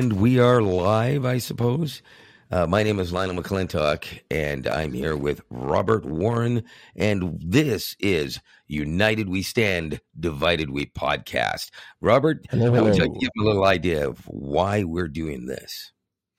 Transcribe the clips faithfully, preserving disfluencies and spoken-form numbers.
And we are live, I suppose. Uh, my name is Lionel McClintock, and I'm here with Robert Warren, and this is United We Stand, Divided We podcast. Robert, hello, how hello. would you give a little idea of why we're doing this?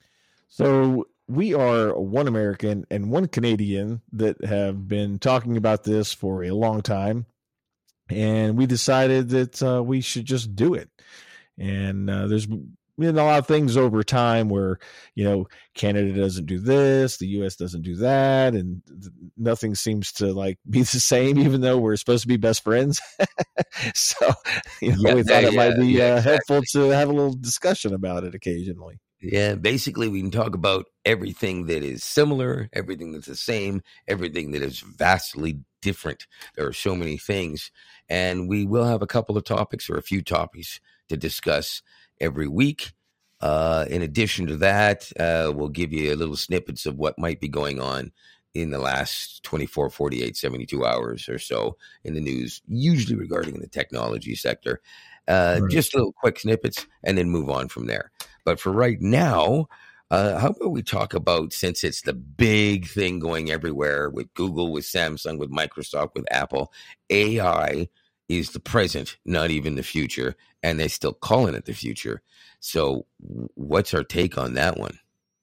So we are one American and one Canadian that have been talking about this for a long time, and we decided that uh, we should just do it. And uh, there's been a lot of things over time where, you know, Canada doesn't do this, the U S doesn't do that, and th- nothing seems to like be the same, even though we're supposed to be best friends. So, you know, Yeah, we thought it yeah, might be yeah, uh, exactly. helpful to have a little discussion about it occasionally. Yeah, basically, we can talk about everything that is similar, everything that's the same, everything that is vastly different. There are so many things, and we will have a couple of topics or a few topics to discuss every week. Uh, in addition to that, uh, we'll give you a little snippets of what might be going on in the last twenty-four, forty-eight, seventy-two hours or so in the news, usually regarding the technology sector. Uh, Right. Just little quick snippets and then move on from there. But for right now, uh, how about we talk about, since it's the big thing going everywhere with Google, with Samsung, with Microsoft, with Apple, A I is the present, not even the future, and they're still calling it the future. So what's our take on that one?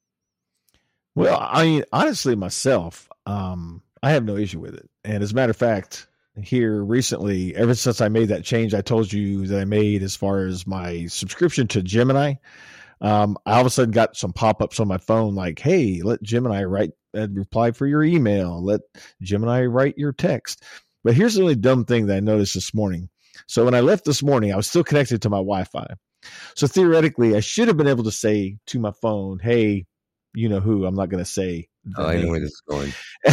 Well, I mean, honestly, myself, um, I have no issue with it. And as a matter of fact, here recently, ever since I made that change I told you that I made as far as my subscription to Gemini, um, I all of a sudden got some pop-ups on my phone like, hey, let Gemini write a reply for your email. Let Gemini write your text. But here's the only dumb thing that I noticed this morning. So when I left this morning, I was still connected to my Wi-Fi. So theoretically, I should have been able to say to my phone, hey, you know who, I'm not going to say. Oh, I know where this is going.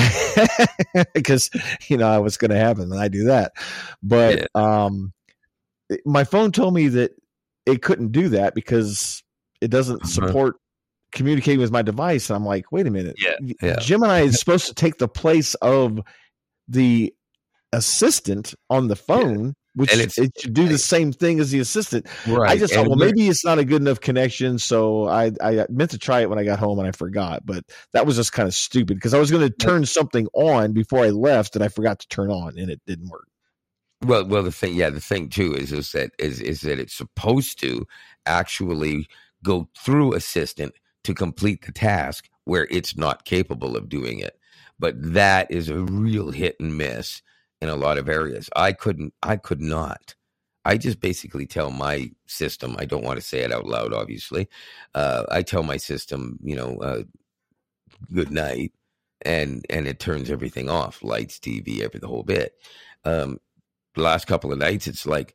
Because, you know, what's going to happen when I do that. But Yeah. um, my phone told me that it couldn't do that because it doesn't Uh-huh. support communicating with my device. And I'm like, wait a minute. Yeah, yeah. Gemini is supposed to take the place of the assistant on the phone, which And it's- it should do the same thing as the assistant. Right. I just thought, And well, we're- maybe it's not a good enough connection. So I, I meant to try it when I got home and I forgot, but that was just kind of stupid because I was going to turn something on before I left that I forgot to turn on and it didn't work. Well, well, the thing, yeah, the thing too is is that is is that it's supposed to actually go through Assistant to complete the task where it's not capable of doing it. But that is a real hit and miss in a lot of areas. I couldn't, I could not. I just basically tell my system, I don't want to say it out loud, obviously. Uh, I tell my system, you know, uh, good night, and and it turns everything off, lights, T V, every the whole bit. Um, the last couple of nights, it's like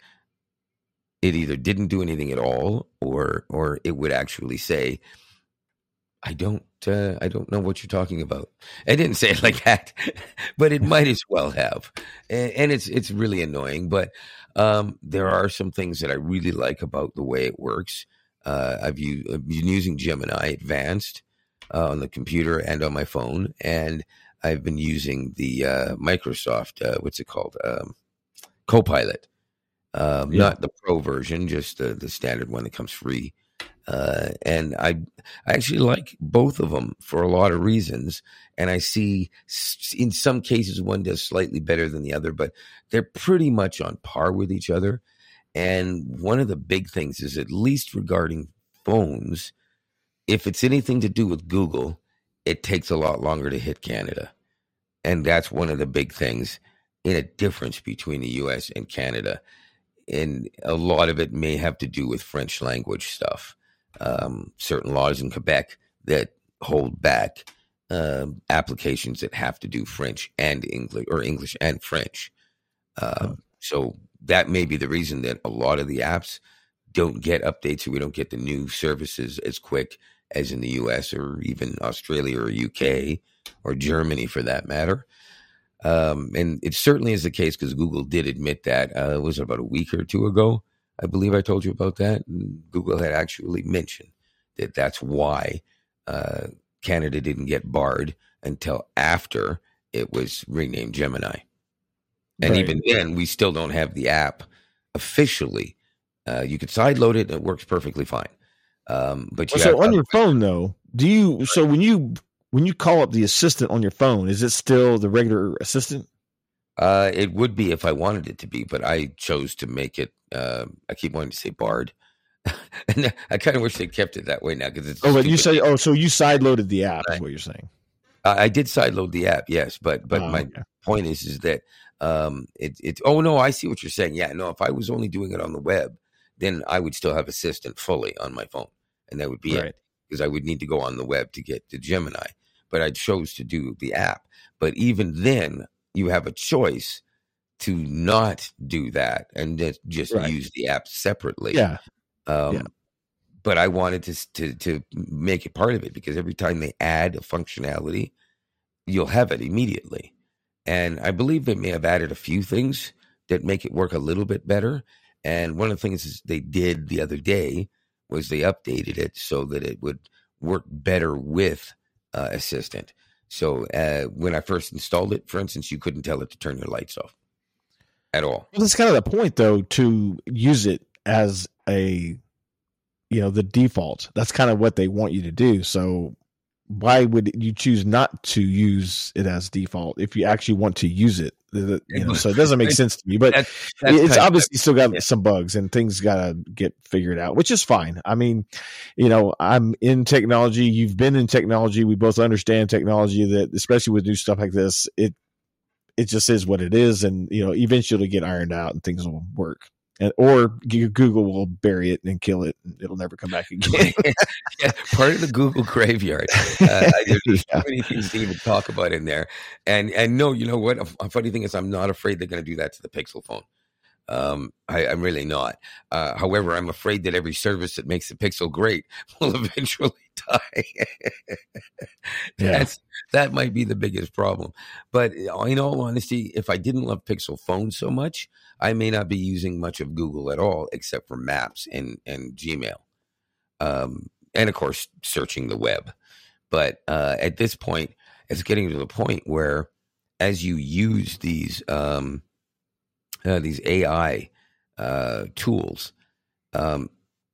it either didn't do anything at all, or or it would actually say, I don't, uh, I don't know what you're talking about. I didn't say it like that, but it might as well have. And, and it's it's really annoying. But um, there are some things that I really like about the way it works. Uh, I've, u- I've been using Gemini Advanced uh, on the computer and on my phone, and I've been using the uh, Microsoft, uh, what's it called, um, Copilot. Um, Yeah. Not the pro version, just the, the standard one that comes free. Uh, and I, I actually like both of them for a lot of reasons. And I see s- in some cases one does slightly better than the other, but they're pretty much on par with each other. And one of the big things is, at least regarding phones, if it's anything to do with Google, it takes a lot longer to hit Canada. And that's one of the big things in a difference between the U S and Canada. And a lot of it may have to do with French language stuff. Um, certain laws in Quebec that hold back um, applications that have to do French and English, or English and French. Uh, so that may be the reason that a lot of the apps don't get updates, or we don't get the new services as quick as in the U S or even Australia or U K or Germany for that matter. Um, and it certainly is the case because Google did admit that. Uh, was it about a week or two ago? I believe I told you about that. And Google had actually mentioned that that's why uh, Canada didn't get barred until after it was renamed Gemini. And Right. even then, we still don't have the app officially. Uh, you could sideload it, and it works perfectly fine. Um, but you so have on your phone though, do you so when you when you call up the assistant on your phone, is it still the regular assistant? Uh, it would be if I wanted it to be, but I chose to make it. Uh, I keep wanting to say Bard, and I kind of wish they kept it that way now because it's. Oh, but you say oh, so you side loaded the app is what you're saying? I, I did sideload the app, yes, but but oh, my okay. point is is that um, it it. Oh no, I see what you're saying. Yeah, no, if I was only doing it on the web, then I would still have Assistant fully on my phone, and that would be right. it because I would need to go on the web to get to Gemini. But I chose to do the app. But even then, you have a choice to not do that and just right. use the app separately. Yeah. Um, yeah. But I wanted to, to to make it part of it because every time they add a functionality, you'll have it immediately. And I believe they may have added a few things that make it work a little bit better. And one of the things is they did the other day was they updated it so that it would work better with uh, Assistant. So uh, when I first installed it, for instance, you couldn't tell it to turn your lights off at all. Well, that's kind of the point, though, to use it as a, you know, the default. That's kind of what they want you to do. So why would you choose not to use it as default if you actually want to use it? You know, so it doesn't make sense to me, but that's, that's it's obviously still got yeah. some bugs and things got to get figured out, which is fine. I mean, you know, I'm in technology. You've been in technology. We both understand technology that, especially with new stuff like this, it, it just is what it is. And, you know, eventually it'll get ironed out and things will work. And, or Google will bury it and kill it, and it'll never come back again. yeah, part of the Google graveyard. Uh, there's yeah. so many things to even talk about in there. And and no, you know what? A, a funny thing is, I'm not afraid they're going to do that to the Pixel phone. Um, I, I'm really not. Uh, however, I'm afraid that every service that makes the Pixel great will eventually die. That's that might be the biggest problem. But in all honesty, if I didn't love Pixel phone so much, I may not be using much of Google at all, except for Maps and, and Gmail. Um, and of course, searching the web. But uh, at this point, it's getting to the point where as you use these um, uh, these A I uh, tools, um,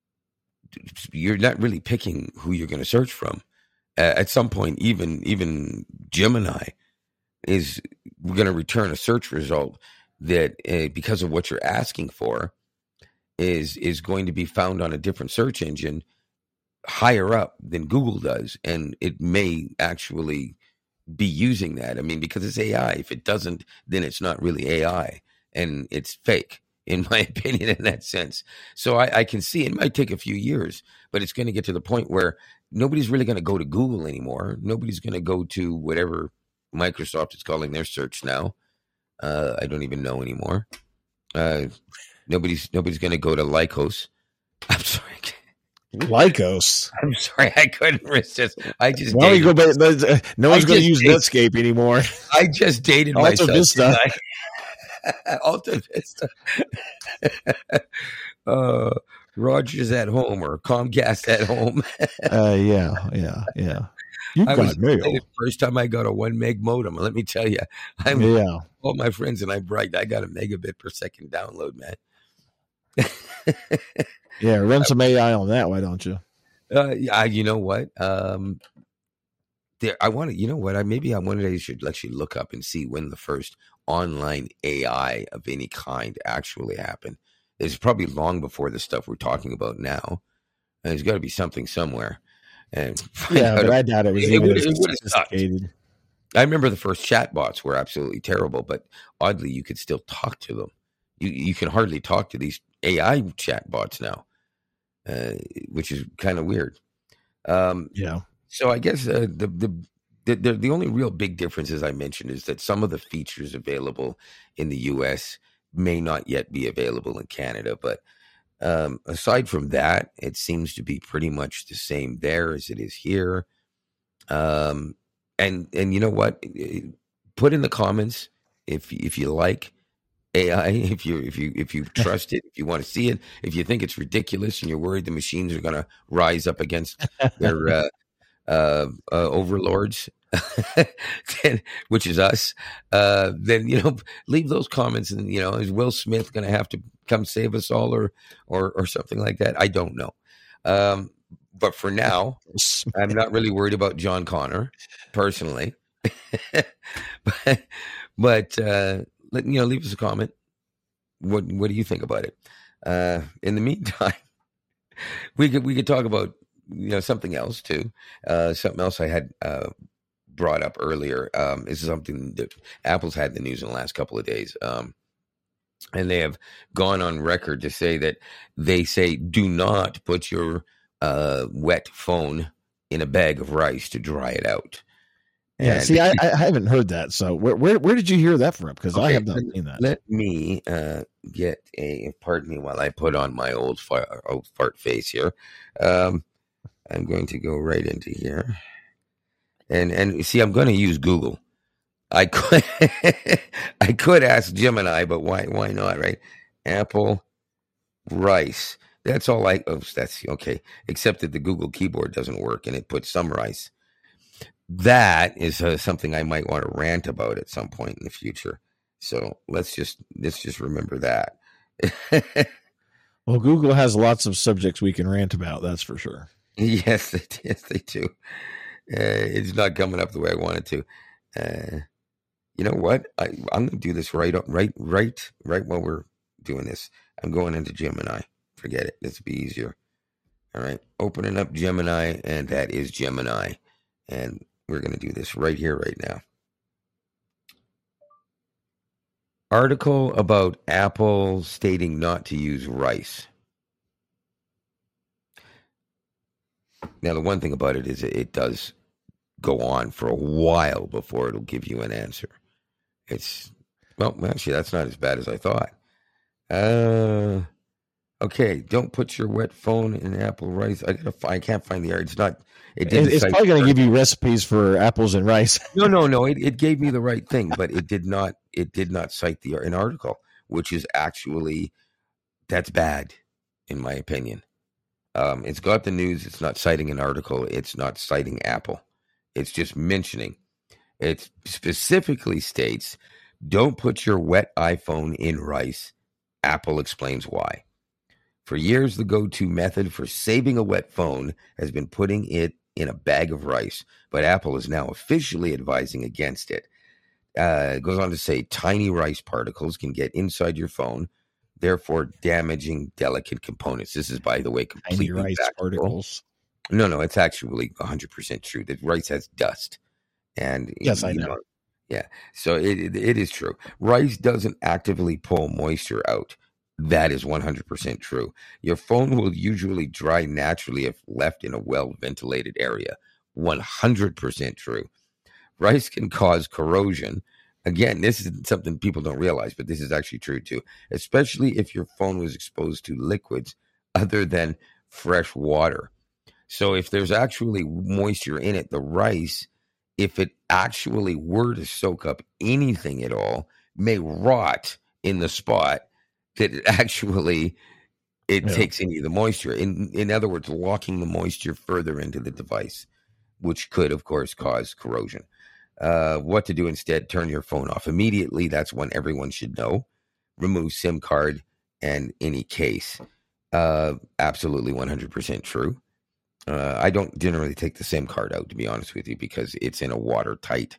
you're not really picking who you're going to search from. Uh, at some point, even even Gemini is going to return a search result that, uh, because of what you're asking for, is is going to be found on a different search engine higher up than Google does, and it may actually be using that. I mean, because it's A I. If it doesn't, then it's not really A I, and it's fake, in my opinion, in that sense. So I, I can see it might take a few years, but it's going to get to the point where nobody's really going to go to Google anymore. Nobody's going to go to whatever Microsoft is calling their search now. Uh, I don't even know anymore. Uh, nobody's nobody's going to go to Lycos. I'm sorry. Lycos. I'm sorry. I couldn't resist. I just. Why don't you go back? No one's going to use dated, Netscape anymore. I just dated Alta myself. Vista. Alta Vista. uh, Rogers at home or Comcast at home. uh, yeah, yeah, yeah. You I got was mail. The first time I got a one meg modem. Let me tell you, I'm yeah. all my friends and I bragged. I got a megabit per second download, man. yeah, run some A I on that. Why don't you? Uh, yeah, you know what? Um, there, I want to. You know what? I maybe I one day should actually look up and see when the first online A I of any kind actually happened. It's probably long before the stuff we're talking about now. And there's got to be something somewhere. And yeah, but I doubt it was it, even it, as it sophisticated. I remember the first chatbots were absolutely terrible, but oddly, you could still talk to them. You you can hardly talk to these A I chatbots now, uh, which is kind of weird. Um, yeah. So I guess uh, the, the the the the only real big difference, as I mentioned, is that some of the features available in the U S may not yet be available in Canada, but Um, aside from that, it seems to be pretty much the same there as it is here. Um, and and you know what? Put in the comments if if you like A I, if you if you if you trust it, if you want to see it, if you think it's ridiculous and you're worried the machines are going to rise up against their uh, uh, uh, overlords, which is us, uh, then, you know, leave those comments. And, you know, is Will Smith going to have to come save us all or, or, or something like that? I don't know. Um, but for now, I'm not really worried about John Connor personally. but but uh, let, you know, leave us a comment. What what do you think about it? Uh, in the meantime, we could we could talk about, you know, something else too. Uh, something else I had uh, brought up earlier. Um, is something that Apple's had in the news in the last couple of days. Um, and they have gone on record to say that they say do not put your uh, wet phone in a bag of rice to dry it out. Yeah, And see, I, I haven't heard that. So where where, where did you hear that from? Because okay, I have not let, seen that. Let me uh, get a, pardon me while I put on my old fart, old fart face here. Um, I'm going to go right into here. And, and see, I'm going to use Google. I could, I could ask Gemini, but why, why not, right? Apple rice. That's all I, oh, that's okay. Except that the Google keyboard doesn't work and it puts some rice. That is uh, something I might want to rant about at some point in the future. So let's just let's just remember that. Well, Google has lots of subjects we can rant about. That's for sure. Yes, they, yes, they do. Uh, it's not coming up the way I wanted to. Uh, you know what? I, I'm going to do this right, right, right, right while we're doing this. I'm going into Gemini. Forget it. This will be easier. All right, opening up Gemini, and that is Gemini, and we're going to do this right here, right now. Article about Apple stating not to use rice. Now, the one thing about it is it does go on for a while before it'll give you an answer. It's, well, actually, that's not as bad as I thought. Uh, okay, don't put your wet phone in Apple rice. I gotta, I can't find the art. It's not. It did it's probably going to give you recipes for apples and rice. no, no, no. It, it gave me the right thing, but it did not. It did not cite the an article, which is actually that's bad, in my opinion. Um, it's got the news. It's not citing an article. It's not citing Apple. It's just mentioning. It specifically states, "Don't put your wet iPhone in rice." Apple explains why. For years, the go-to method for saving a wet phone has been putting it in a bag of rice, but Apple is now officially advising against it. Uh, it goes on to say tiny rice particles can get inside your phone, therefore damaging delicate components. This is, by the way, completely tiny rice factual. particles. No, no, it's actually one hundred percent true. That rice has dust. And yes, I know. know. Yeah, so it, it it is true. Rice doesn't actively pull moisture out. That is one hundred percent true. Your phone will usually dry naturally if left in a well-ventilated area. one hundred percent true. Rice can cause corrosion. Again, this is something people don't realize, but this is actually true too, especially if your phone was exposed to liquids other than fresh water. So if there's actually moisture in it, the rice, if it actually were to soak up anything at all, may rot in the spot that it actually it yeah. takes any of the moisture. In in other words, locking the moisture further into the device, which could, of course, cause corrosion. Uh, what to do instead? Turn your phone off immediately. That's one everyone should know. Remove SIM card and any case. Uh, absolutely one hundred percent true. Uh, I don't generally take the SIM card out, to be honest with you, because it's in a watertight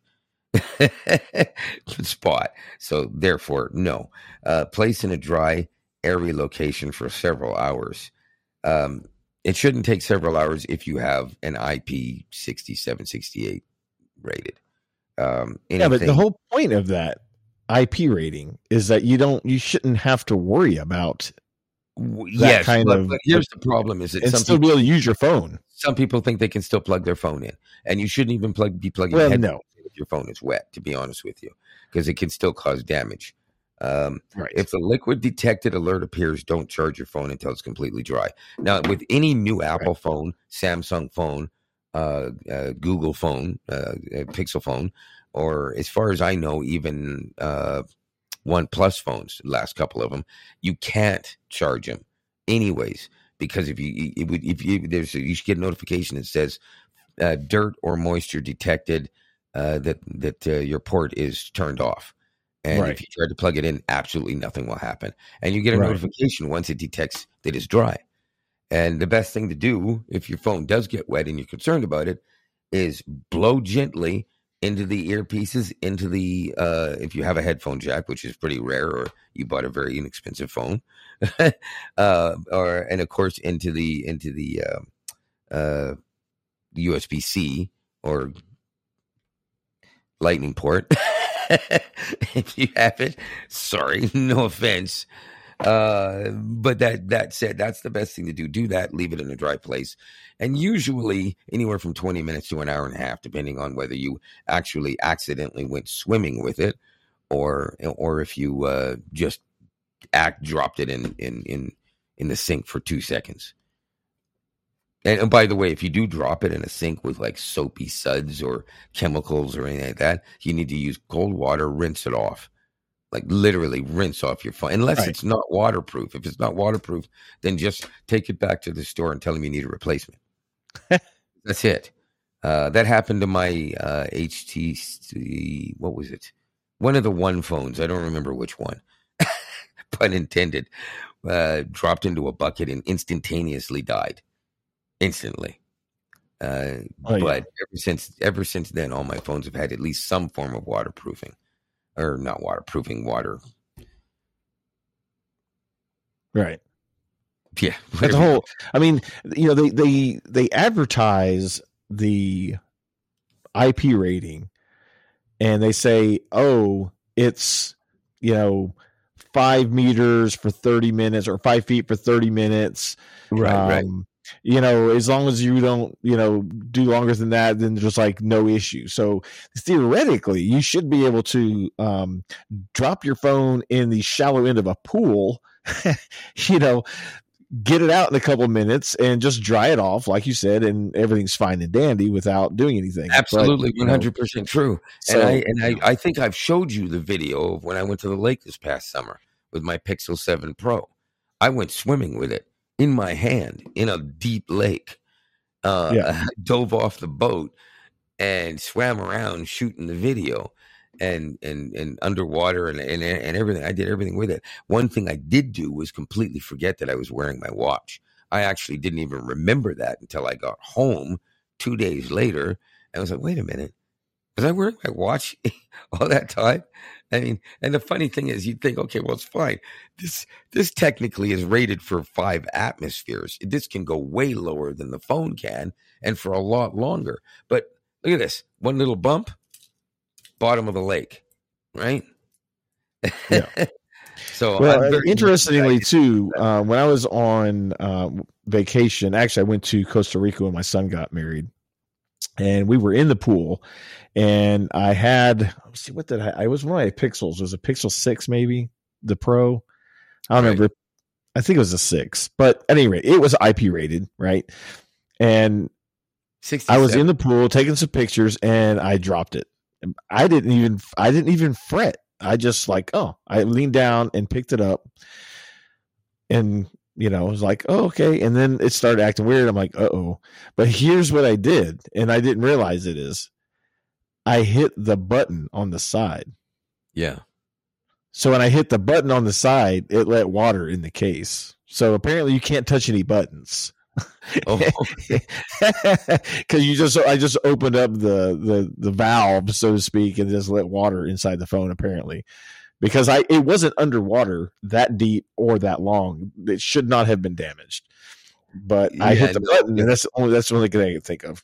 spot. So therefore, no. Uh, place in a dry, airy location for several hours. Um, it shouldn't take several hours if you have an I P sixty-seven sixty-eight rated. Um, yeah, but the whole point of that I P rating is that you don't, you shouldn't have to worry about that yes, kind but, of. But here's the problem: is that and some still people, be able to use your phone. Some people think they can still plug their phone in, and you shouldn't even plug be plugging well, your no. if your phone is wet. To be honest with you, because it can still cause damage. Um, right. If the liquid detected alert appears, don't charge your phone until it's completely dry. Now, with any new Apple right. phone, Samsung phone, uh, uh, Google phone, uh, Pixel phone, or as far as I know, even uh, OnePlus phones, the last couple of them, you can't charge them anyways, because if you it would if you there's a, you should get a notification that says uh, dirt or moisture detected, uh, that that uh, your port is turned off. And right. if you try to plug it in, absolutely nothing will happen. And you get a right. notification once it detects that it's dry. And the best thing to do if your phone does get wet and you're concerned about it is blow gently into the earpieces, into the, uh, if you have a headphone jack, which is pretty rare, or you bought a very inexpensive phone, uh, or, and of course, into the, into the, uh, uh, U S B C or lightning port. If you have it, sorry, no offense. Uh, but that, that said, that's the best thing to do. Do that, leave it in a dry place. And usually anywhere from twenty minutes to an hour and a half, depending on whether you actually accidentally went swimming with it or, or if you, uh, just act dropped it in, in, in, in the sink for two seconds. And, and by the way, if you do drop it in a sink with like soapy suds or chemicals or anything like that, you need to use cold water, rinse it off. Like literally rinse off your phone, unless right. it's not waterproof. If it's not waterproof, then just take it back to the store and tell them you need a replacement. That's it. Uh, that happened to my uh, H T C, what was it? One of the one phones. I don't remember which one. Pun intended. Uh, dropped into a bucket and instantaneously died. Instantly. Uh, oh, but yeah. ever since ever since then, all my phones have had at least some form of waterproofing. Or not waterproofing, water. Right. Yeah. That's the whole, I mean, you know, they, they, they advertise the I P rating and they say, oh, it's, you know, five meters for thirty minutes or five feet for thirty minutes. Right, um, right. You know, as long as you don't, you know, do longer than that, then there's like no issue. So theoretically, you should be able to um, drop your phone in the shallow end of a pool, you know, get it out in a couple of minutes and just dry it off, like you said, and everything's fine and dandy without doing anything. Absolutely, but, one hundred percent know, true. So, and I and I, I think I've showed you the video of when I went to the lake this past summer with my Pixel seven Pro. I went swimming with it in my hand in a deep lake. Uh, yeah. I dove off the boat and swam around shooting the video and and and underwater and, and and everything. I did everything with it. One thing I did do was completely forget that I was wearing my watch. I actually didn't even remember that until I got home two days later. I was like, wait a minute. Was I wearing my watch all that time? I mean, and the funny thing is you'd think, okay, well, it's fine. This this technically is rated for five atmospheres. This can go way lower than the phone can and for a lot longer. But look at this. One little bump, bottom of the lake, right? Yeah. So well, interestingly, too, uh, when I was on uh, vacation, actually, I went to Costa Rica when my son got married. And we were in the pool, and I had, let's see, what did I, I was one of my Pixels. It was a Pixel six, maybe, the Pro. I don't right. remember. I think it was a six. But at any rate, it was I P rated, right? And I was in the pool taking some pictures, and I dropped it. I didn't even, I didn't even fret. I just like, oh, I leaned down and picked it up. And you know, it was like, oh, okay. And then it started acting weird. I'm like, uh-oh. But here's what I did, and I didn't realize it is I hit the button on the side. Yeah. So when I hit the button on the side, it let water in the case. So apparently you can't touch any buttons. Oh. Because you just, I just opened up the, the, the valve, so to speak, and just let water inside the phone, apparently. Because I, it wasn't underwater that deep or that long. It should not have been damaged. But I yeah, hit the no, button, and that's the only that's the only thing I can think of.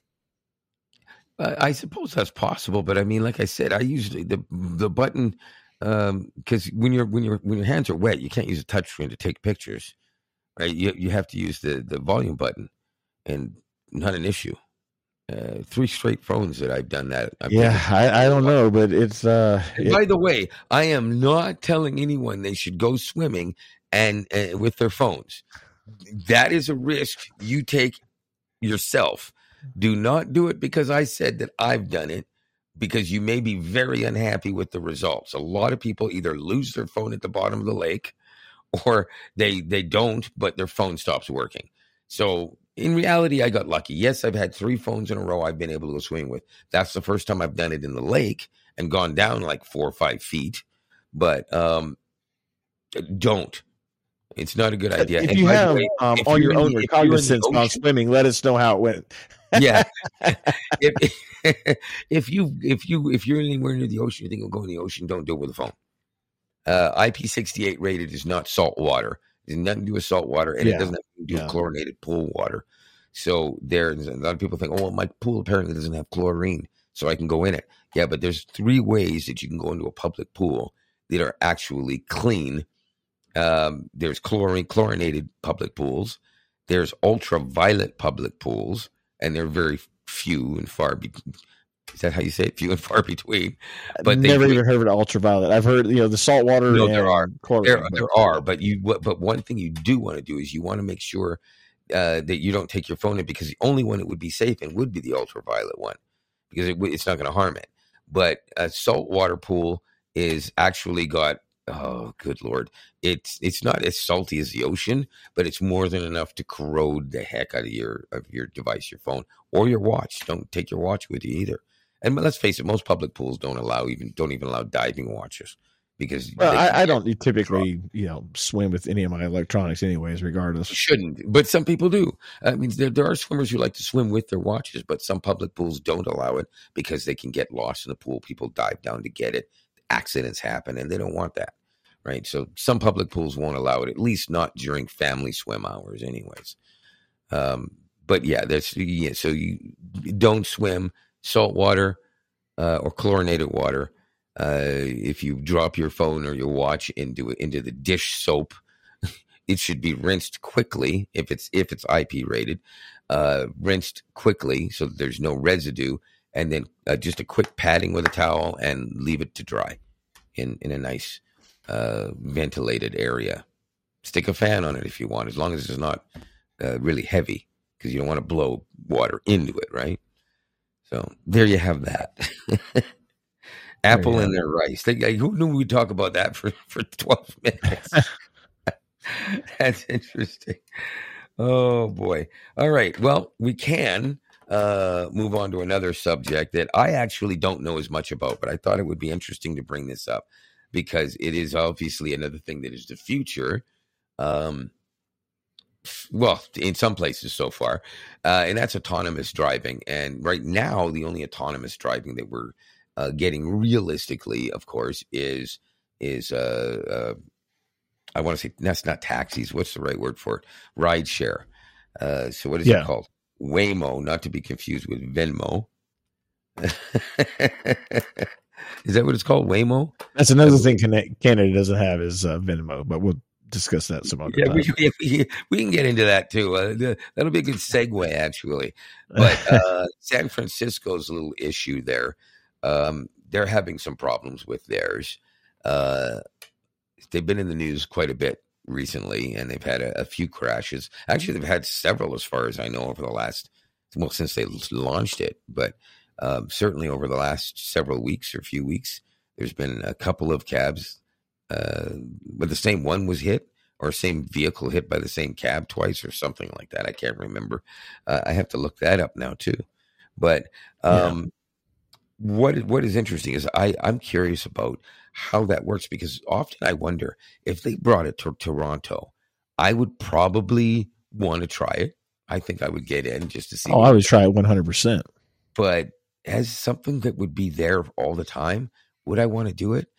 Uh, I suppose that's possible, but I mean, like I said, I usually the the button because um, when you're when your when your hands are wet, you can't use a touchscreen to take pictures, right? You you have to use the the volume button, and not an issue. Uh, three straight phones that I've done that. I've yeah, I, I don't know, but it's. Uh, it, by the way, I am not telling anyone they should go swimming and uh, with their phones. That is a risk you take yourself. Do not do it because I said that I've done it, because you may be very unhappy with the results. A lot of people either lose their phone at the bottom of the lake, or they they don't, but their phone stops working. So. In reality, I got lucky. Yes, I've had three phones in a row I've been able to go swimming with. That's the first time I've done it in the lake and gone down like four or five feet. But um, don't. It's not a good idea. If and you have way, um, on your own the, recognizance on swimming, let us know how it went. Yeah. if, if you if you if you're anywhere near the ocean, you think of going in the ocean, don't do it with a phone. Uh, I P sixty-eight rated is not salt water. It has nothing to do with salt water, and yeah. it doesn't have to do with yeah. chlorinated pool water. So there's a lot of people think, oh, well, my pool apparently doesn't have chlorine, so I can go in it. Yeah, but there's three ways that you can go into a public pool that are actually clean. Um, there's chlorine chlorinated public pools. There's ultraviolet public pools, and they're very few and far between. Is that how you say it? Few and far between. But I've never even heard of ultraviolet. I've heard, you know, the salt water. No, there are. There, there are. But you. But one thing you do want to do is you want to make sure uh, that you don't take your phone in, because the only one it would be safe in would be the ultraviolet one, because it, it's not going to harm it. But a saltwater pool is actually got, oh, good Lord. It's it's not as salty as the ocean, but it's more than enough to corrode the heck out of your of your device, your phone, or your watch. Don't take your watch with you either. And let's face it, most public pools don't allow even don't even allow diving watches, because well, I, I don't typically drunk. you know swim with any of my electronics, anyways. Regardless, you shouldn't, but some people do. I mean, there there are swimmers who like to swim with their watches, but some public pools don't allow it because they can get lost in the pool. People dive down to get it. Accidents happen, and they don't want that, right? So some public pools won't allow it, at least not during family swim hours, anyways. Um, but yeah, there's yeah, so you don't swim salt water uh, or chlorinated water. Uh, if you drop your phone or your watch into into the dish soap, it should be rinsed quickly if it's if it's I P rated, uh, rinsed quickly so that there's no residue, and then uh, just a quick patting with a towel and leave it to dry in in a nice uh, ventilated area. Stick a fan on it if you want, as long as it's not uh, really heavy, because you don't want to blow water into it, right? So there you have that. Apple and their rice. They, who knew we'd talk about that for, for twelve minutes? That's interesting. Oh, boy. All right. Well, we can uh, move on to another subject that I actually don't know as much about, but I thought it would be interesting to bring this up because it is obviously another thing that is the future. Um Well, in some places so far, uh, and that's autonomous driving. And right now, the only autonomous driving that we're uh, getting realistically, of course, is is uh, uh, I want to say that's not taxis. What's the right word for it? Ride share. Uh, so what is yeah. it called? Waymo, not to be confused with Venmo. Is that what it's called? Waymo? That's another thing Canada doesn't have is uh, Venmo, but we'll discuss that some other yeah, time. We, we, we can get into that too. Uh, the, that'll be a good segue, actually. But uh, San Francisco's little issue there, um, they're having some problems with theirs. Uh, they've been in the news quite a bit recently, and they've had a, a few crashes. Actually, they've had several, as far as I know, over the last, well, since they launched it. But um, certainly over the last several weeks or few weeks, there's been a couple of cabs. Uh, but the same one was hit, or same vehicle hit by the same cab twice, or something like that. I can't remember. Uh, I have to look that up now too. But um, yeah. what what is interesting is I I'm curious about how that works, because often I wonder if they brought it to Toronto, I would probably want to try it. I think I would get in just to see. Oh, I would try it one hundred percent. But as something that would be there all the time, would I want to do it?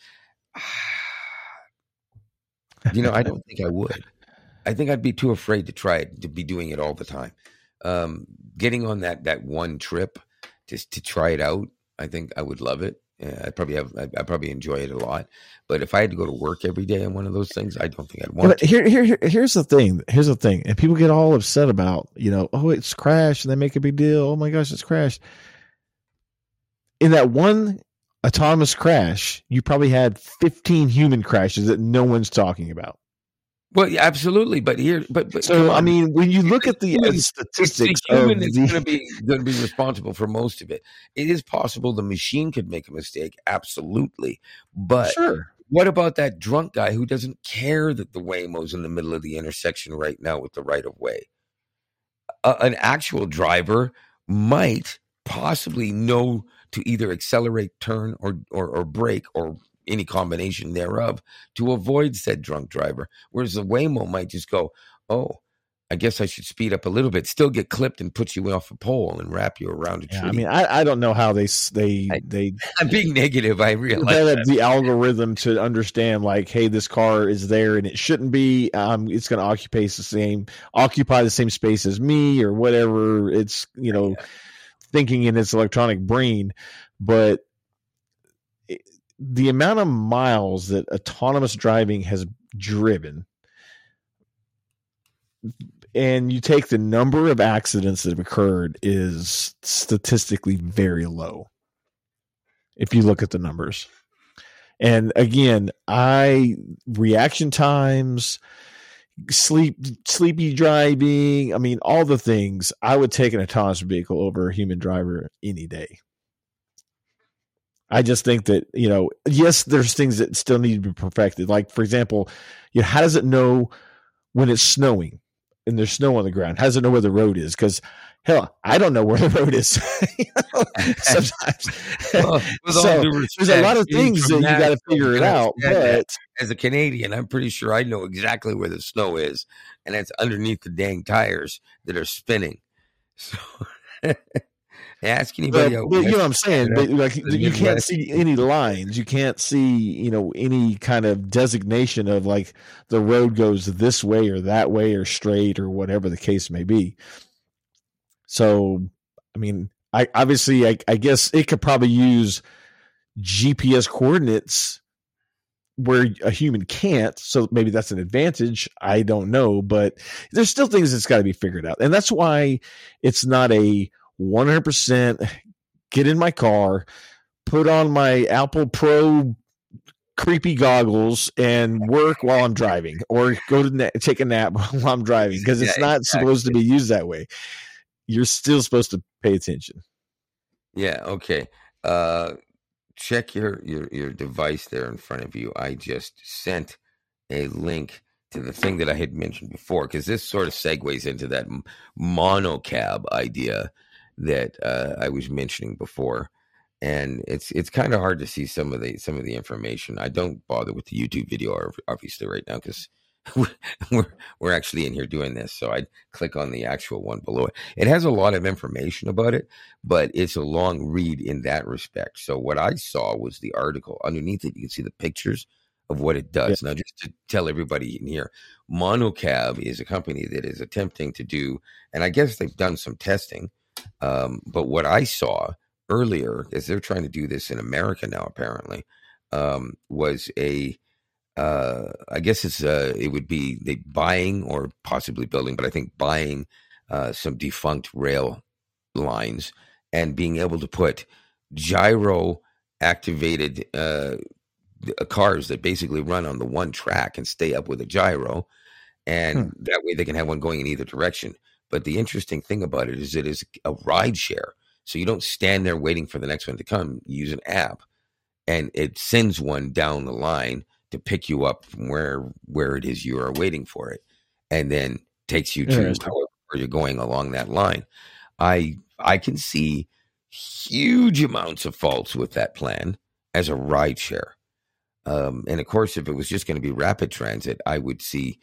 You know, I don't think I would. I think I'd be too afraid to try it, to be doing it all the time. Um, getting on that that one trip just to try it out, I think I would love it. Yeah, I probably have. I, I probably enjoy it a lot. But if I had to go to work every day on one of those things, I don't think I'd want. But here, here, here's the thing. Here's the thing, and people get all upset about, you know, oh, it's crashed, and they make a big deal. Oh my gosh, it's crashed. In that one autonomous crash, you probably had fifteen human crashes that no one's talking about. Well, yeah, absolutely, but here, but, but so I mean, when you look at the human, statistics, the human is going to be going to be responsible for most of it. It is possible the machine could make a mistake, absolutely, but sure. What about that drunk guy who doesn't care that the Waymo's in the middle of the intersection right now with the right of way? Uh, an actual driver might possibly know to either accelerate, turn, or or, or brake, or any combination thereof to avoid said drunk driver. Whereas the Waymo might just go, oh, I guess I should speed up a little bit, still get clipped and put you off a pole and wrap you around a tree. Yeah, I mean, I, I don't know how they they I, they. I'm being negative. I realize develop the algorithm to understand, like, hey, this car is there and it shouldn't be. Um, it's going to occupy the same occupy the same space as me or whatever. It's you know, yeah. thinking in its electronic brain, but it, the amount of miles that autonomous driving has driven. And you take the number of accidents that have occurred is statistically very low if you look at the numbers. And again, I reaction times, sleep, sleepy driving, I mean, all the things, I would take an autonomous vehicle over a human driver any day. I just think that, you know, yes, there's things that still need to be perfected. Like, for example, you know, how does it know when it's snowing? And there's snow on the ground? How does it know where the road is? Because hell, I don't know where the road is. you know, sometimes, well, so respect, there's a lot of things that you got to figure it out. But as a Canadian, I'm pretty sure I know exactly where the snow is, and it's underneath the dang tires that are spinning. So. Ask anybody well, else. You know what I'm saying? But like, you can't see any lines. You can't see, you know, any kind of designation of like the road goes this way or that way or straight or whatever the case may be. So, I mean, I obviously, I, I guess it could probably use G P S coordinates where a human can't. So maybe that's an advantage. I don't know, but there's still things that's got to be figured out. And that's why it's not a one hundred percent get in my car, put on my Apple Pro creepy goggles and work while I'm driving, or go to na- take a nap while I'm driving, because it's yeah, not exactly. supposed to be used that way. You're still supposed to pay attention. Yeah. Okay. Uh, check your, your, your device there in front of you. I just sent a link to the thing that I had mentioned before, because this sort of segues into that monocab idea that uh, I was mentioning before, and it's it's kind of hard to see some of the some of the information. I don't bother with the YouTube video obviously right now because we're we're actually in here doing this. So I click on the actual one below it. It has a lot of information about it, but it's a long read in that respect. So what I saw was the article. Underneath it, you can see the pictures of what it does. Yeah. Now, just to tell everybody in here, Monocab is a company that is attempting to do, and I guess they've done some testing. Um, but what I saw earlier, is they're trying to do this in America now, apparently, um, was a, uh, I guess it's, uh, it would be they buying or possibly building, but I think buying uh, some defunct rail lines and being able to put gyro activated uh, cars that basically run on the one track and stay up with a gyro. And hmm. that way they can have one going in either direction. But the interesting thing about it is it is a ride share. So you don't stand there waiting for the next one to come. You use an app, and it sends one down the line to pick you up from where where it is you are waiting for it, and then takes you to where you're going along that line. I I can see huge amounts of faults with that plan as a ride share. Um, and of course, if it was just going to be rapid transit, I would see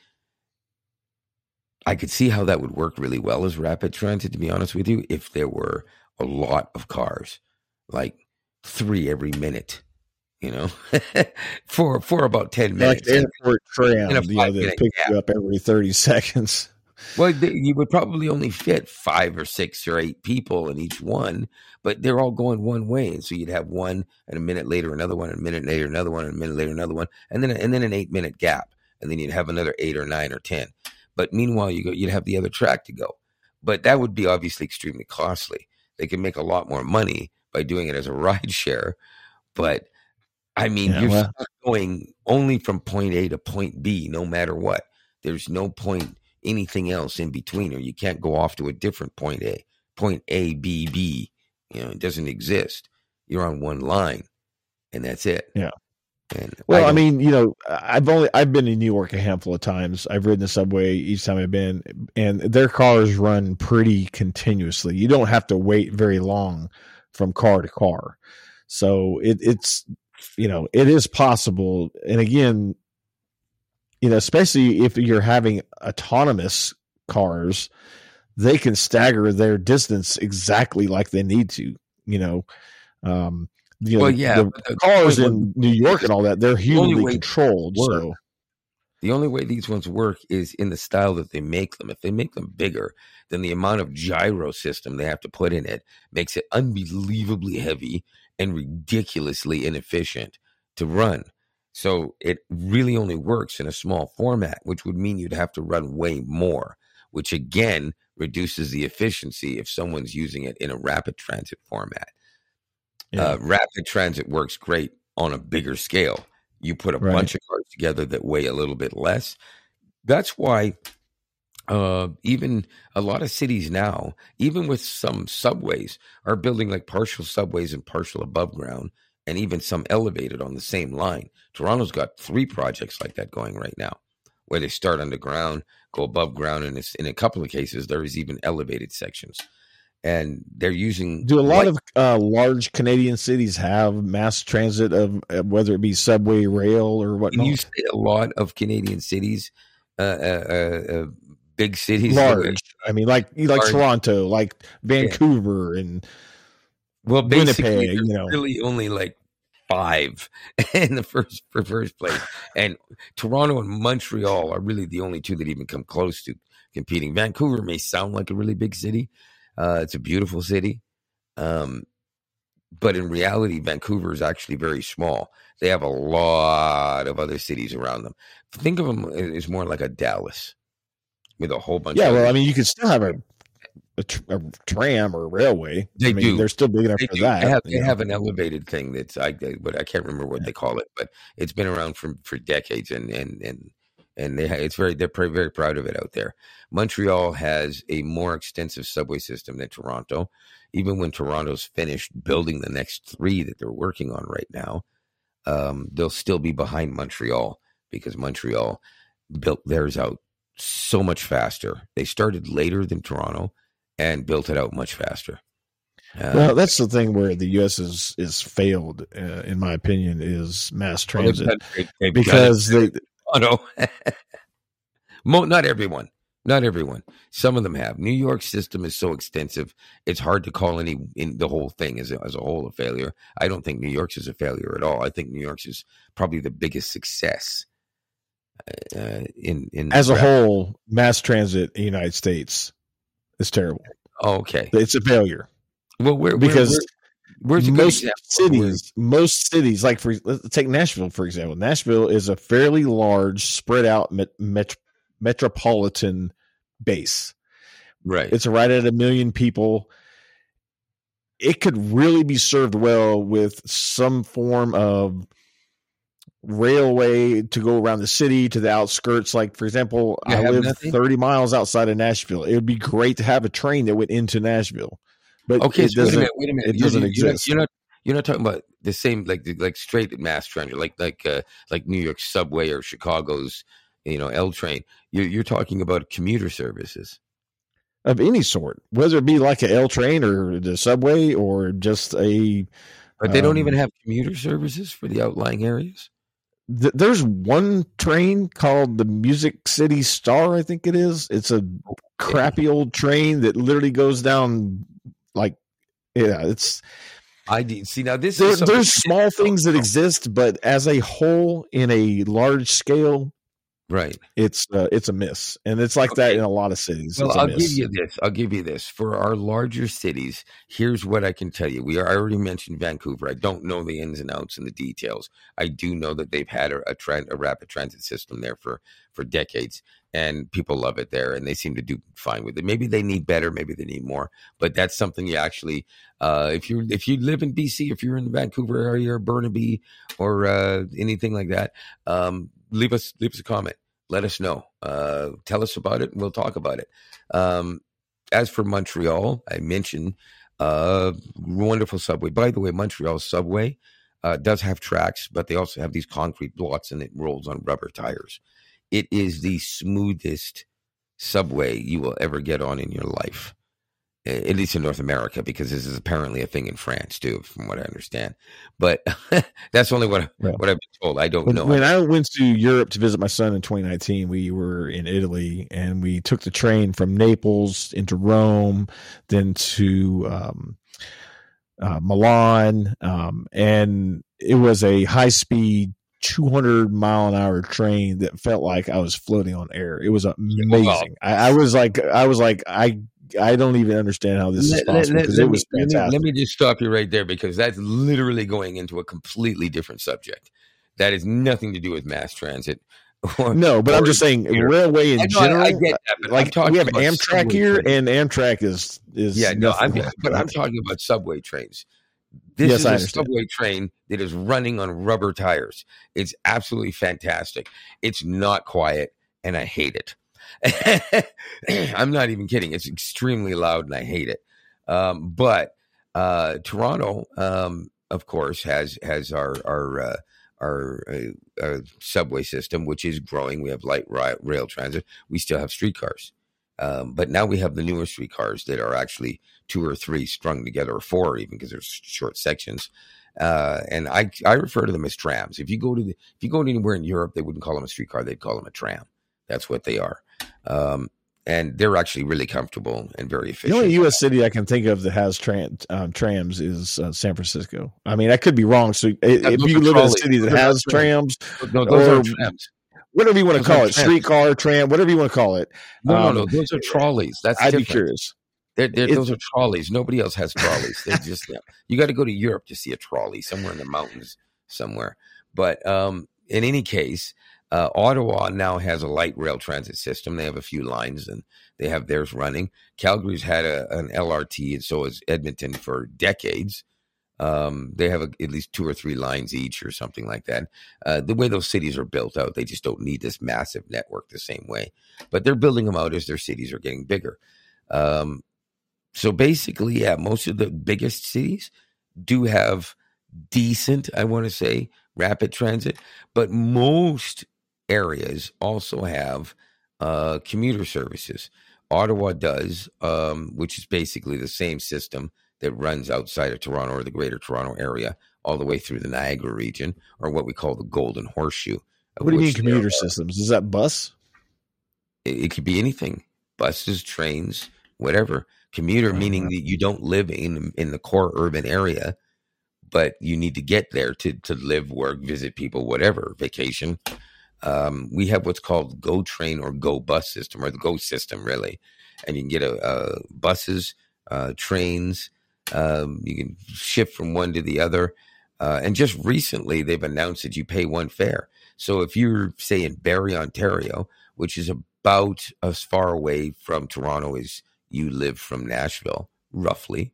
I could see how that would work really well as rapid transit, to be honest with you, if there were a lot of cars, like three every minute, you know, for for about ten minutes. Like the airport tram, you know, that picks you up every thirty seconds. Well, they, you would probably only fit five or six or eight people in each one, but they're all going one way. And so you'd have one, and a minute later, another one, and a minute later, another one, and a minute later, another one, and then and then an eight minute gap. And then you'd have another eight or nine or ten. But meanwhile, you go, you'd have the other track to go. But that would be obviously extremely costly. They can make a lot more money by doing it as a ride share. But I mean, yeah, you're well, going only from point A to point B, no matter what. There's no point anything else in between, or you can't go off to a different point A, point A, B, B. You know, it doesn't exist. You're on one line, and that's it. Yeah. And well, I, I mean, you know, I've only I've been in New York a handful of times. I've ridden the subway each time I've been, and their cars run pretty continuously. You don't have to wait very long from car to car. So it, it's you know, it is possible. And again, you know, especially if you're having autonomous cars, they can stagger their distance exactly like they need to, you know. Um, you know, Well, the, yeah, the but the cars point in New York and all that, they're the only humanly way controlled. they work- So The only way these ones work is in the style that they make them. If they make them bigger, then the amount of gyro system they have to put in it makes it unbelievably heavy and ridiculously inefficient to run. So it really only works in a small format, which would mean you'd have to run way more, which again reduces the efficiency if someone's using it in a rapid transit format. yeah. Uh, rapid transit works great on a bigger scale. You put a Right. bunch of cars together that weigh a little bit less. That's why uh, even a lot of cities now, even with some subways, are building like partial subways and partial above ground, and even some elevated on the same line. Toronto's got three projects like that going right now, where they start underground, go above ground, and it's, in a couple of cases, there is even elevated sections. And they're using Do a lot light- of uh, large Canadian cities have mass transit of uh, whether it be subway, rail, or When whatnot? you say a lot of Canadian cities, uh, uh, uh, uh, big cities, Large. I mean, like like Large. Toronto, like Vancouver, and well, basically, Winnipeg, there's you know. really only like five in the first for first place, and Toronto and Montreal are really the only two that even come close to competing. Vancouver may sound like a really big city; uh, it's a beautiful city, um, but in reality, Vancouver is actually very small. They have a lot of other cities around them. Think of them as more like a Dallas with a whole bunch. Yeah, of well, other- I mean, you could still have a a, tr- a tram or a railway. They I mean, do. They're still big enough They for do. that. They have, you they know. have an elevated thing that's I, but I can't remember what they call it, but it's been around for for decades, and and and and they ha- it's very they're very, very proud of it out there. Montreal has a more extensive subway system than Toronto. Even when Toronto's finished building the next three that they're working on right now, um, they'll still be behind Montreal because Montreal built theirs out so much faster. They started later than Toronto and built it out much faster. Uh, Well, that's the thing where the U S is is failed, uh, in my opinion, is mass well, they've transit done- they've- they've done because it. they Toronto. Mo- not everyone. Not everyone. Some of them have. New York's system is so extensive; it's hard to call any in the whole thing as a, as a whole a failure. I don't think New York's is a failure at all. I think New York's is probably the biggest success uh, in in as a rap- whole, mass transit in the United States is terrible. Oh, okay. It's a failure Well, where, where- because where- where's a good most example of where- cities, most cities, like for let's take Nashville for example. Nashville is a fairly large, spread out met, met, metropolitan base. right? It's right at a million people. It could really be served well with some form of railway to go around the city to the outskirts. Like, for example, You I have live nothing? thirty miles outside of Nashville. It would be great to have a train that went into Nashville. But Okay, it so wait a doesn't, minute. Wait a minute. it You're- doesn't you're, not- exist. You're not. You're not talking about the same like like straight mass transit, like like uh, like New York subway or Chicago's, you know, L train. You're you're talking about commuter services. of any sort, whether it be like a L train or the subway or just a. But they don't Um, even have commuter services for the outlying areas. Th- there's one train called the Music City Star, I think it is. It's a crappy old train that literally goes down like, yeah, it's I did see now. This there, is something- there's small things that exist, but as a whole, in a large scale, right. it's uh, it's a miss, and it's like that Okay. in a lot of cities. Well, it's a I'll miss. give you this. I'll give you this. For our larger cities, here's what I can tell you. We are, I already mentioned Vancouver. I don't know the ins and outs and the details. I do know that they've had a, a, trend, a rapid transit system there for, for decades, and people love it there, and they seem to do fine with it. Maybe they need better. Maybe they need more. But that's something you actually, uh, if you if you live in B C, if you're in the Vancouver area or Burnaby or uh, anything like that, um, leave us leave us a comment. Let us know. Uh, tell us about it, and we'll talk about it. Um, as for Montreal, I mentioned uh, wonderful subway. By the way, Montreal subway uh, does have tracks, but they also have these concrete blocks, and it rolls on rubber tires. It is the smoothest subway you will ever get on in your life. at least in North America, because this is apparently a thing in France too, from what I understand. But that's only what Well, what I've been told. I don't when, know. When I went to Europe to visit my son in twenty nineteen, we were in Italy, and we took the train from Naples into Rome, then to um, uh, Milan, um, and it was a high speed two hundred mile an hour train that felt like I was floating on air. It was amazing. I, I was like, I was like, I, I don't even understand how this let, is possible because it was me, fantastic. Let me, let me just stop you right there, because that's literally going into a completely different subject. That has nothing to do with mass transit. Or, no, but I'm just saying here. Railway in I know, general. I get that, like we have Amtrak here, trains. and Amtrak is is yeah. No, I'm, but I'm talking about subway trains. This yes, is a subway train that is running on rubber tires. It's absolutely fantastic. It's not quiet, and I hate it. I'm not even kidding. It's extremely loud, and I hate it. Um, but uh, Toronto, um, of course, has has our our uh, our uh, uh, subway system, which is growing. We have light rail transit. We still have streetcars. Um, but now we have the newer streetcars that are actually two or three strung together, or four even, because there's short sections. Uh, and I I refer to them as trams. If you go to the, if you go anywhere in Europe, they wouldn't call them a streetcar; they'd call them a tram. That's what they are. Um, and they're actually really comfortable and very efficient. The only U S city I can think of that has tram, um, trams is uh, San Francisco. I mean, I could be wrong. So yeah, if you live in a city that has trams, no, those or, are trams. Whatever you want to those call it, streetcar, tram, whatever you want to call it. No, um, no, no, those are trolleys. That's I'd different. be curious. They're, they're, those are trolleys. Nobody else has trolleys. They just, yeah. You got to go to Europe to see a trolley somewhere in the mountains somewhere. But um, in any case, uh, Ottawa now has a light rail transit system. They have a few lines, and they have theirs running. Calgary's had a, an L R T, and so has Edmonton for decades. Um, they have a, at least two or three lines each or something like that. Uh, the way those cities are built out, they just don't need this massive network the same way. But they're building them out as their cities are getting bigger. Um, so basically, yeah, most of the biggest cities do have decent, I want to say, rapid transit. But most areas also have uh, commuter services. Ottawa does, um, which is basically the same system that runs outside of Toronto or the greater Toronto area, all the way through the Niagara region, or what we call the Golden Horseshoe. What do you mean commuter systems? Is that bus? It, it could be anything. Buses, trains, whatever. Commuter, uh-huh. meaning that you don't live in in the core urban area, but you need to get there to, to live, work, visit people, whatever, vacation. Um, we have what's called Go Train or Go Bus system, or the Go system, really. And you can get a, a buses, uh, trains. Um, you can shift from one to the other. Uh, and just recently, they've announced that you pay one fare. So if you're, say, in Barrie, Ontario, which is about as far away from Toronto as you live from Nashville, roughly,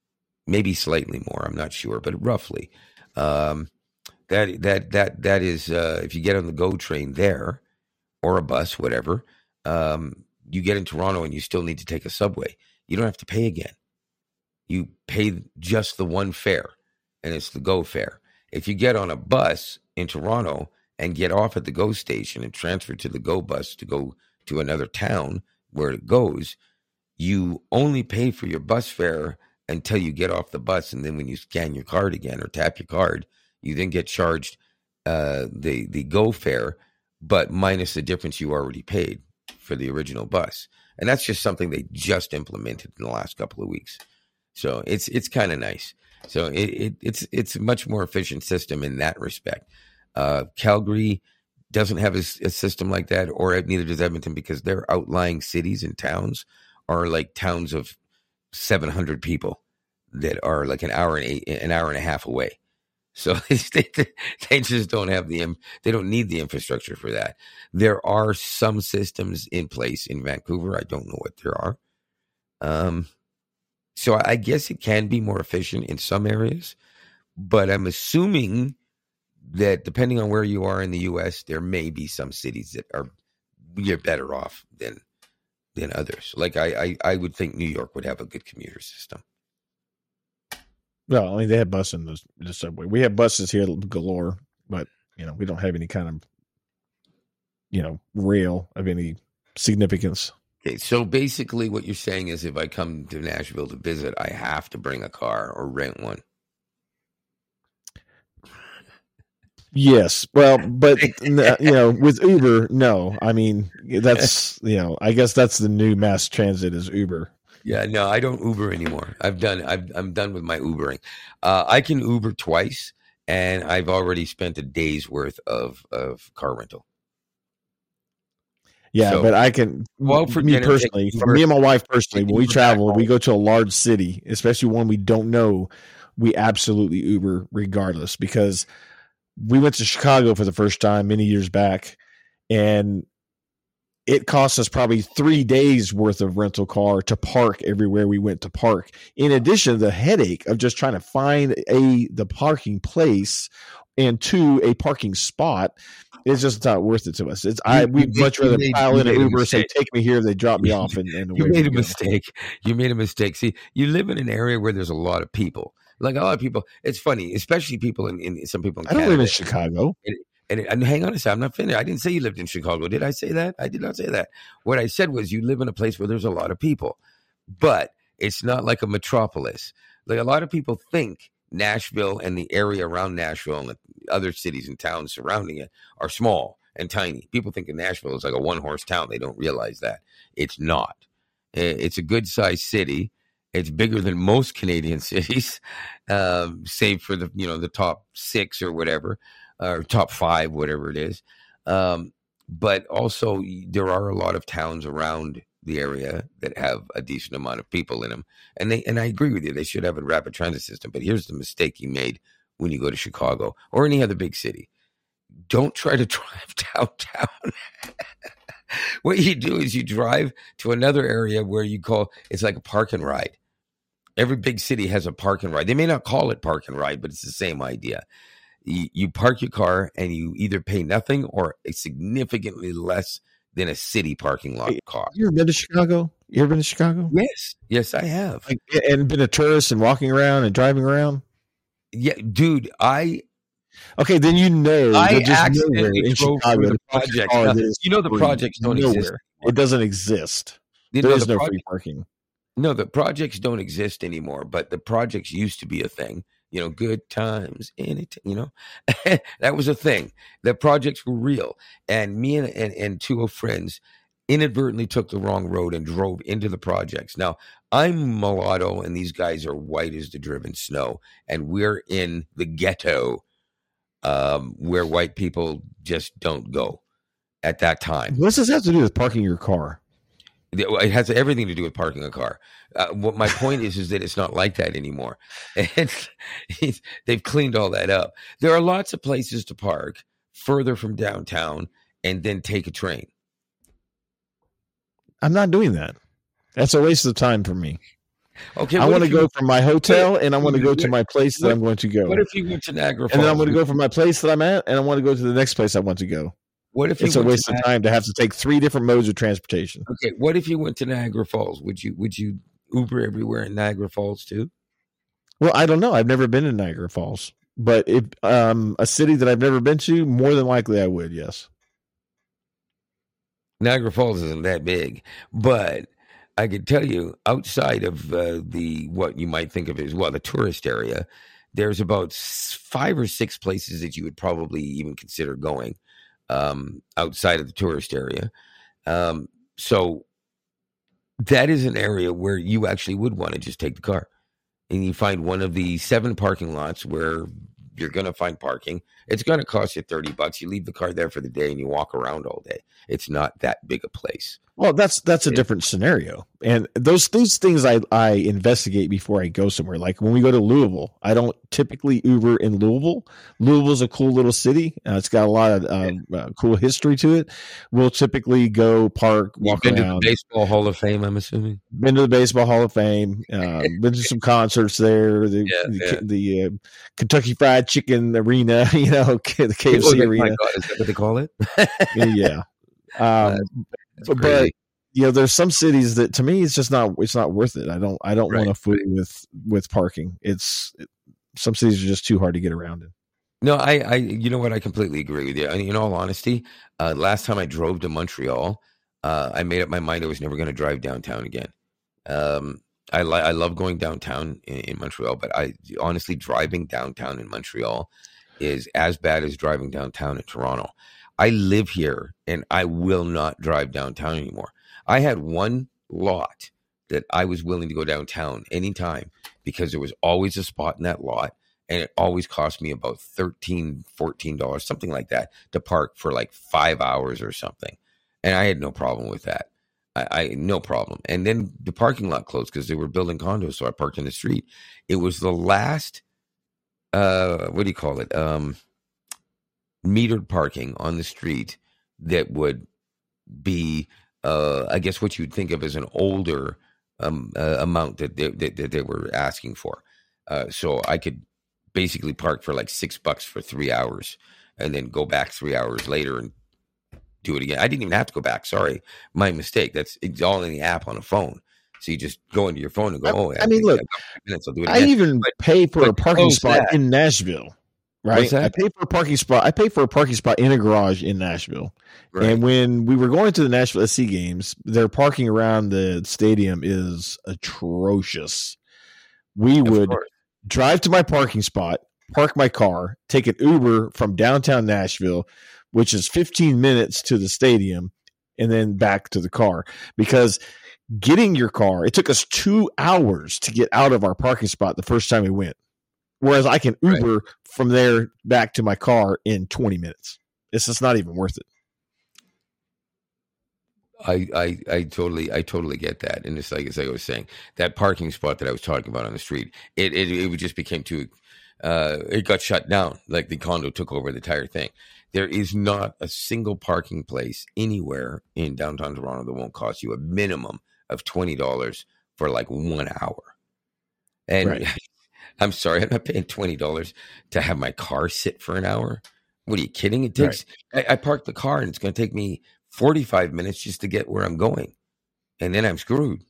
maybe slightly more, I'm not sure, but roughly, um, that that that that is, uh, if you get on the GO train there, or a bus, whatever, um, you get in Toronto and you still need to take a subway. You don't have to pay again. You pay just the one fare, and it's the GO fare. If you get on a bus in Toronto and get off at the GO station and transfer to the GO bus to go to another town where it goes, you only pay for your bus fare until you get off the bus. And then when you scan your card again or tap your card, you then get charged uh, the, the GO fare, but minus the difference you already paid for the original bus. And that's just something they just implemented in the last couple of weeks. So it's it's kind of nice. So it, it it's it's a much more efficient system in that respect. Uh, Calgary doesn't have a, a system like that, or neither does Edmonton, because their outlying cities and towns are like towns of seven hundred people that are like an hour and eight, an hour and a half away. So they, they just don't have the, they don't need the infrastructure for that. There are some systems in place in Vancouver. I don't know what there are. Um, so I guess it can be more efficient in some areas, but I'm assuming that depending on where you are in the U S, there may be some cities that are, you're better off than, than others. Like I, I, I would think New York would have a good commuter system. Well, I mean, they have buses in the, the subway. We have buses here galore, but, you know, we don't have any kind of, you know, rail of any significance. Okay, so basically what you're saying is if I come to Nashville to visit, I have to bring a car or rent one. Yes. Well, but you know, with Uber, no. I mean, that's, you know, I guess that's the new mass transit is Uber. Yeah, no, I don't Uber anymore. I've done I've I'm done with my Ubering. Uh, I can Uber twice and I've already spent a day's worth of of car rental. Yeah, So, but I can, well, for me dinner, personally, take for Uber- me and my wife personally, take when we Uber travel, back we home. go to a large city, especially one we don't know, we absolutely Uber regardless, because we went to Chicago for the first time many years back, and it cost us probably three days worth of rental car to park everywhere we went to park. In addition to the headache of just trying to find a the parking place and two, a parking spot, it's just not worth it to us. It's You- I you we'd made- much you rather made- pile you in an made a Uber, say mistake. take me here, they drop me off, and, and You away made we a go. mistake. You made a mistake. See, you live in an area where there's a lot of people. Like a lot of people, it's funny, especially people in, in some people in I don't Canada. live in Chicago. And, and hang on a second, I'm not finished. I didn't say you lived in Chicago. Did I say that? I did not say that. What I said was you live in a place where there's a lot of people, but it's not like a metropolis. Like a lot of people think Nashville and the area around Nashville and the other cities and towns surrounding it are small and tiny. People think of Nashville as like a one horse town. They don't realize that it's not. It's a good sized city. It's bigger than most Canadian cities, um, save for the, you know, the top six or whatever, or top five, whatever it is. Um, but also there are a lot of towns around the area that have a decent amount of people in them. And they, and I agree with you, they should have a rapid transit system. But here's the mistake you made when you go to Chicago or any other big city. Don't try to drive downtown. What you do is you drive to another area where you call, it's like a park and ride. Every big city has a park and ride. They may not call it park and ride, but it's the same idea. You, you park your car and you either pay nothing or significantly less than a city parking lot cost. You ever been to Chicago? You ever been to Chicago? Yes. Yes, I have. Like, and been a tourist and walking around and driving around? Yeah, dude, I... Okay, then you know I just accidentally in drove Chicago, through the projects. Now, you know the projects don't nowhere. exist. It doesn't exist. You There know, is the no project- free parking. No, the projects don't exist anymore, but the projects used to be a thing. You know, good times in it, you know, that was a thing. The projects were real. And me and, and, and two of friends inadvertently took the wrong road and drove into the projects. Now, I'm mulatto and these guys are white as the driven snow. And we're in the ghetto um, where white people just don't go at that time. What does this have to do with parking your car? It has everything to do with parking a car. Uh, what my point is, is that it's not like that anymore. And it's, they've cleaned all that up. There are lots of places to park further from downtown and then take a train. I'm not doing that. That's a waste of time for me. Okay, I want to you, go from my hotel and I want to go what, to my place that what, I'm going to go. What if you went to Niagara Falls? And then I'm going to go from my place that I'm at and I want to go to the next place I want to go. What if you it's a waste to of time to have to take three different modes of transportation? Okay, what if you went to Niagara Falls? Would you would you Uber everywhere in Niagara Falls too? Well, I don't know. I've never been to Niagara Falls, but if um, a city that I've never been to, more than likely I would. Yes. Niagara Falls isn't that big, but I could tell you outside of uh, the what you might think of as well the tourist area, there's about five or six places that you would probably even consider going. Um, outside of the tourist area. Um, so that is an area where you actually would want to just take the car and you find one of the seven parking lots where you're going to find parking. It's going to cost you thirty bucks. You leave the car there for the day and you walk around all day. It's not that big a place. Well, that's that's a different scenario, and those those things I, I investigate before I go somewhere. Like when we go to Louisville, I don't typically Uber in Louisville. Louisville's a cool little city. Uh, it's got a lot of uh, uh, cool history to it. We'll typically go park, walk You've been around. to the Baseball Hall of Fame, I'm assuming. Been to the Baseball Hall of Fame. Uh, been to some concerts there. The yeah, the, yeah. the uh, Kentucky Fried Chicken Arena. You know, the K F C oh, Arena. My God, is that what they call it? Yeah. Um, That's but, crazy. you know, there's some cities that to me it's just not it's not worth it. I don't I don't Right, want to fool right. with with parking. It's it, some cities are just too hard to get around in. No, I, I, you know what? I completely agree with you. I, in all honesty, uh, last time I drove to Montreal, uh, I made up my mind I was never going to drive downtown again. Um, I, li- I love going downtown in, in Montreal, but I honestly, driving downtown in Montreal is as bad as driving downtown in Toronto. I live here and I will not drive downtown anymore. I had one lot that I was willing to go downtown anytime because there was always a spot in that lot, and it always cost me about thirteen dollars, fourteen dollars, something like that, to park for like five hours or something. And I had no problem with that. I, I no problem. And then the parking lot closed because they were building condos, so I parked in the street. It was the last, uh, what do you call it? Um, metered parking on the street that would be, uh, I guess, what you'd think of as an older um, uh, amount that they, that, that they were asking for. Uh, so I could basically park for like six bucks for three hours and then go back three hours later and do it again. I didn't even have to go back. Sorry, my mistake. That's it's all in the app on the phone. So you just go into your phone and go, oh, I, I mean, look, minutes, I'll do it I again. even but, pay for a parking spot that. in Nashville. Right. I pay for a parking spot. I pay for a parking spot in a garage in Nashville. Right. And when we were going to the Nashville S C games, their parking around the stadium is atrocious. We of would course. drive to my parking spot, park my car, take an Uber from downtown Nashville, which is fifteen minutes to the stadium, and then back to the car. Because getting your car, it took us two hours to get out of our parking spot the first time we went. Whereas I can Uber right. from there back to my car in twenty minutes. It's just not even worth it. I, I, I totally, I totally get that. And it's like, it's like I was saying, that parking spot that I was talking about on the street, it, it, it just became too, uh, it got shut down. Like the condo took over the entire thing. There is not a single parking place anywhere in downtown Toronto that won't cost you a minimum of twenty dollars for like one hour. And right. I'm sorry, I'm not paying twenty dollars to have my car sit for an hour. What are you kidding? It takes, right. I, I parked the car and it's going to take me forty-five minutes just to get where I'm going. And then I'm screwed.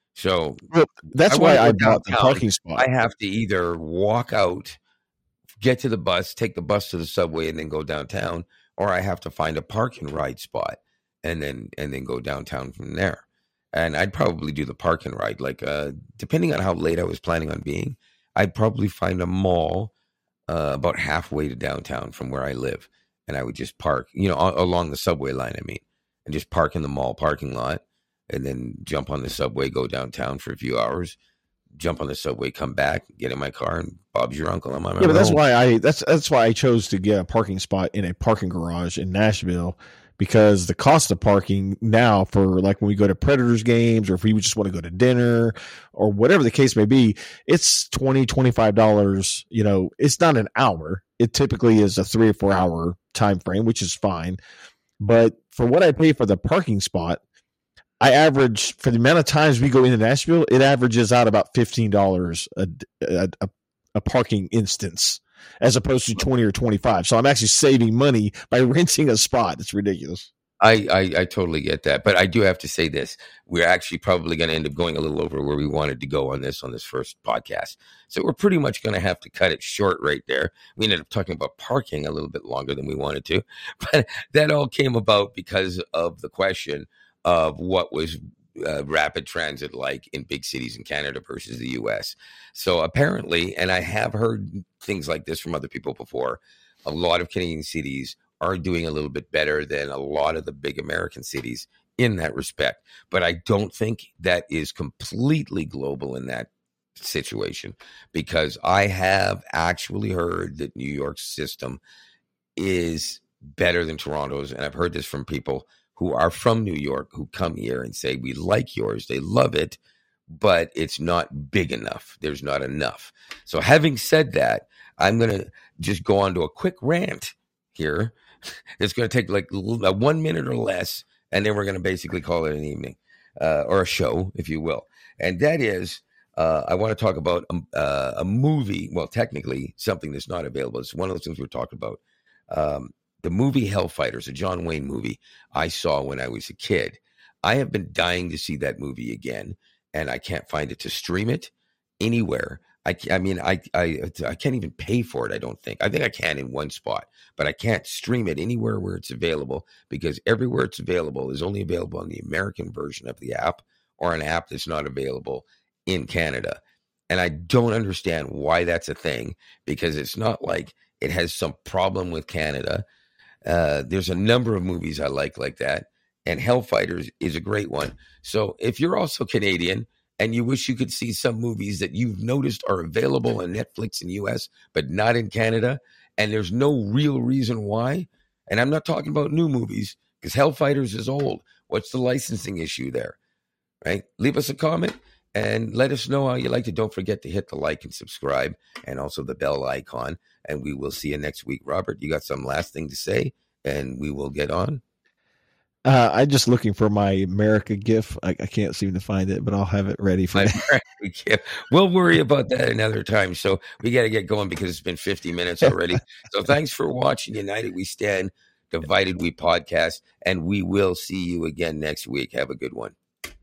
So well, that's I why I bought the parking spot. I have to either walk out, get to the bus, take the bus to the subway and then go downtown, or I have to find a park and ride spot and then, and then go downtown from there. And I'd probably do the park and ride. Like, uh, depending on how late I was planning on being, I'd probably find a mall uh, about halfway to downtown from where I live. And I would just park, you know, along the subway line, I mean, and just park in the mall parking lot and then jump on the subway, go downtown for a few hours, jump on the subway, come back, get in my car, and Bob's your uncle. I'm on my Yeah, but that's home. why I that's that's why I chose to get a parking spot in a parking garage in Nashville, because the cost of parking now for like when we go to Predators games or if we just want to go to dinner or whatever the case may be, it's twenty dollars, twenty-five dollars. You know, it's not an hour. It typically is a three or four hour time frame, which is fine. But for what I pay for the parking spot, I average, for the amount of times we go into Nashville, it averages out about fifteen dollars a, a, a parking instance, as opposed to twenty or twenty-five. So I'm actually saving money by renting a spot. It's ridiculous. I, I, I totally get that. But I do have to say this. We're actually probably going to end up going a little over where we wanted to go on this, on this first podcast. So we're pretty much going to have to cut it short right there. We ended up talking about parking a little bit longer than we wanted to. But that all came about because of the question of what was uh, rapid transit like in big cities in Canada versus the U S. So apparently, and I have heard things like this from other people before, a lot of Canadian cities are doing a little bit better than a lot of the big American cities in that respect. But I don't think that is completely global in that situation, because I have actually heard that New York's system is better than Toronto's. And I've heard this from people who are from New York who come here and say, we like yours. They love it, but it's not big enough. There's not enough. So having said that, I'm going to just go on to a quick rant here. It's going to take like one minute or less, and then we're going to basically call it an evening uh, or a show, if you will. And that is, uh, I want to talk about um, uh, a movie. Well, technically, something that's not available. It's one of those things we're talking about. Um, the movie Hellfighters, a John Wayne movie I saw when I was a kid. I have been dying to see that movie again, and I can't find it to stream it anywhere. I, I mean, I, I, I can't even pay for it. I don't think. I think I can in one spot, but I can't stream it anywhere where it's available, because everywhere it's available is only available on the American version of the app, or an app that's not available in Canada. And I don't understand why that's a thing, because it's not like it has some problem with Canada. Uh, there's a number of movies I like like that, and Hellfighters is a great one. So if you're also Canadian and you wish you could see some movies that you've noticed are available on Netflix in the U S, but not in Canada, and there's no real reason why, and I'm not talking about new movies, because Hellfighters is old. What's the licensing issue there, right? Leave us a comment and let us know how you liked it. Don't forget to hit the like and subscribe, and also the bell icon, and we will see you next week. Robert, you got some last thing to say, and we will get on? Uh, I'm just looking for my America GIF. I, I can't seem to find it, but I'll have it ready for you. We'll worry about that another time. So we got to get going, because it's been fifty minutes already. So thanks for watching United We Stand, Divided We Podcast, and we will see you again next week. Have a good one.